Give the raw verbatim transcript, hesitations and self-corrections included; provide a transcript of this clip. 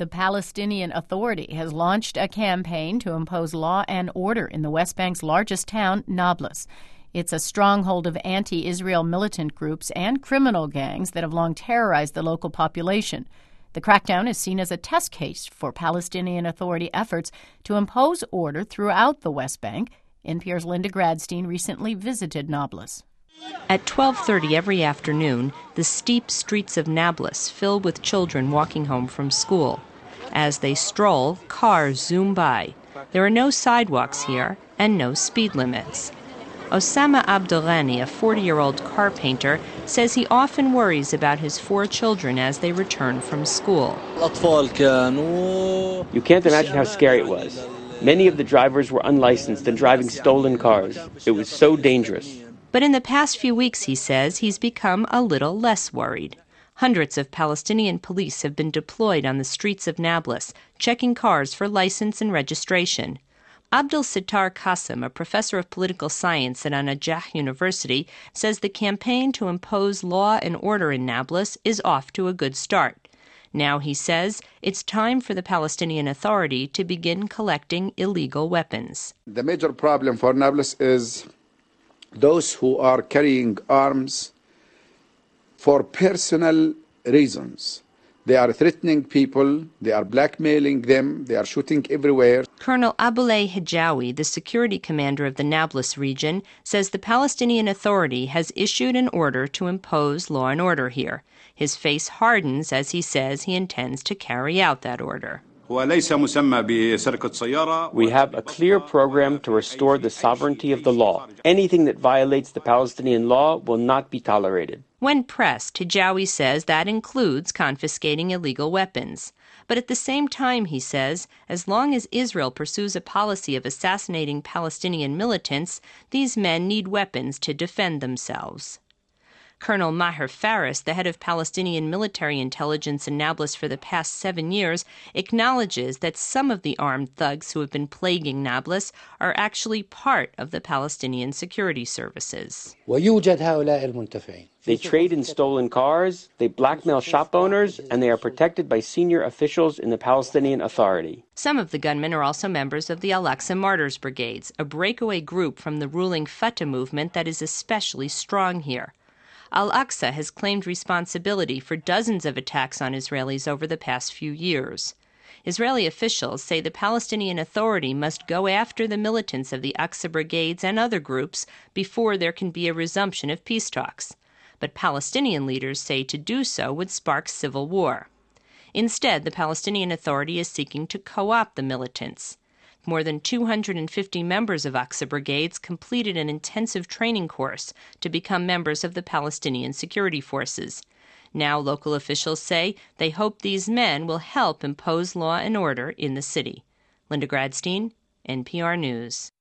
The Palestinian Authority has launched a campaign to impose law and order in the West Bank's largest town, Nablus. It's a stronghold of anti-Israel militant groups and criminal gangs that have long terrorized the local population. The crackdown is seen as a test case for Palestinian Authority efforts to impose order throughout the West Bank. N P R's Linda Gradstein recently visited Nablus. At twelve thirty every afternoon, the steep streets of Nablus fill with children walking home from school. As they stroll, cars zoom by. There are no sidewalks here and no speed limits. Osama Abdelghani, a forty-year-old car painter, says he often worries about his four children as they return from school. You can't imagine how scary it was. Many of the drivers were unlicensed and driving stolen cars. It was so dangerous. But in the past few weeks, he says, he's become a little less worried. Hundreds of Palestinian police have been deployed on the streets of Nablus, checking cars for license and registration. Abdel Sittar Qasim, a professor of political science at An-Najah University, says the campaign to impose law and order in Nablus is off to a good start. Now, he says, it's time for the Palestinian Authority to begin collecting illegal weapons. The major problem for Nablus is those who are carrying arms for personal reasons. They are threatening people, they are blackmailing them, they are shooting everywhere. Colonel Aboulay Hijawi, the security commander of the Nablus region, says the Palestinian Authority has issued an order to impose law and order here. His face hardens as he says he intends to carry out that order. We have a clear program to restore the sovereignty of the law. Anything that violates the Palestinian law will not be tolerated. When pressed, Hijawi says that includes confiscating illegal weapons. But at the same time, he says, as long as Israel pursues a policy of assassinating Palestinian militants, these men need weapons to defend themselves. Colonel Maher Faris, the head of Palestinian military intelligence in Nablus for the past seven years, acknowledges that some of the armed thugs who have been plaguing Nablus are actually part of the Palestinian security services. They trade in stolen cars, they blackmail shop owners, and they are protected by senior officials in the Palestinian Authority. Some of the gunmen are also members of the Al-Aqsa Martyrs Brigades, a breakaway group from the ruling Fatah movement that is especially strong here. Al-Aqsa has claimed responsibility for dozens of attacks on Israelis over the past few years. Israeli officials say the Palestinian Authority must go after the militants of the Aqsa brigades and other groups before there can be a resumption of peace talks. But Palestinian leaders say to do so would spark civil war. Instead, the Palestinian Authority is seeking to co-opt the militants. More than two hundred fifty members of Aqsa brigades completed an intensive training course to become members of the Palestinian security forces. Now local officials say they hope these men will help impose law and order in the city. Linda Gradstein, N P R News.